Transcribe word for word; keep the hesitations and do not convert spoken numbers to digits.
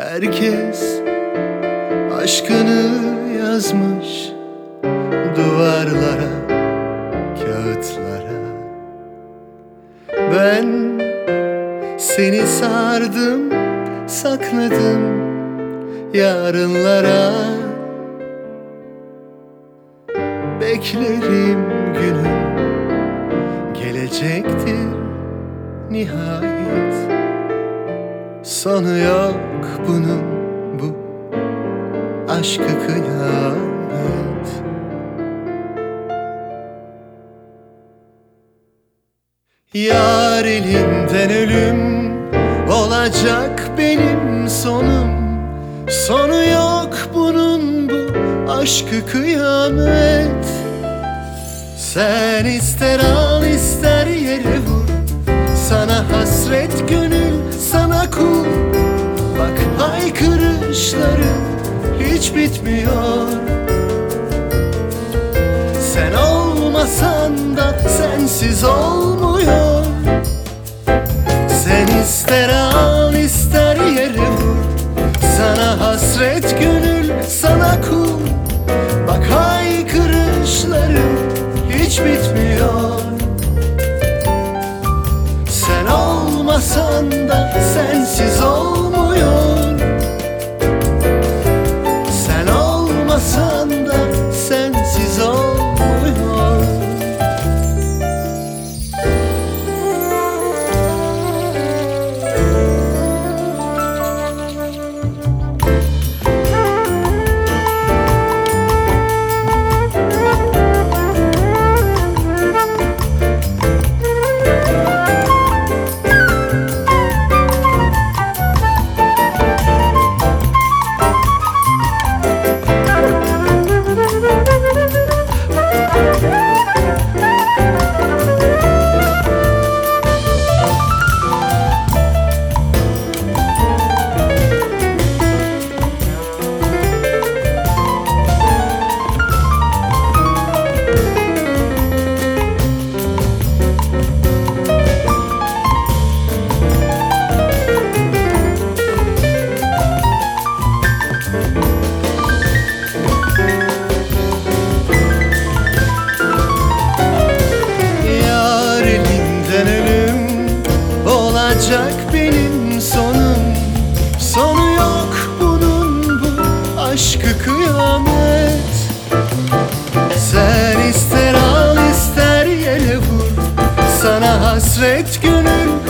Herkes aşkını yazmış duvarlara, kağıtlara. Ben seni sardım, sakladım yarınlara. Beklerim günüm gelecektir nihayet. Sonu yok bunun, bu aşkı kıyamet. Yar elinden ölüm olacak benim sonum. Sonu yok bunun, bu aşkı kıyamet. Sen ister al ister yere vur, sana hasret gönül sana kul. Bak haykırışları hiç bitmiyor. Sen olmasan da sensiz olmuyor. Sen ister al ister yere vur, sana hasret gönül sana kul. Bak haykırışları hiç bitmiyor. Sen olmasan da sensiz olmuyor. Sen olmasan da sensiz olmuyor. Olacak benim sonum. Sonu yok bunun, bu aşkı kıyamet. Sen ister al ister yere vur, sana hasret gönül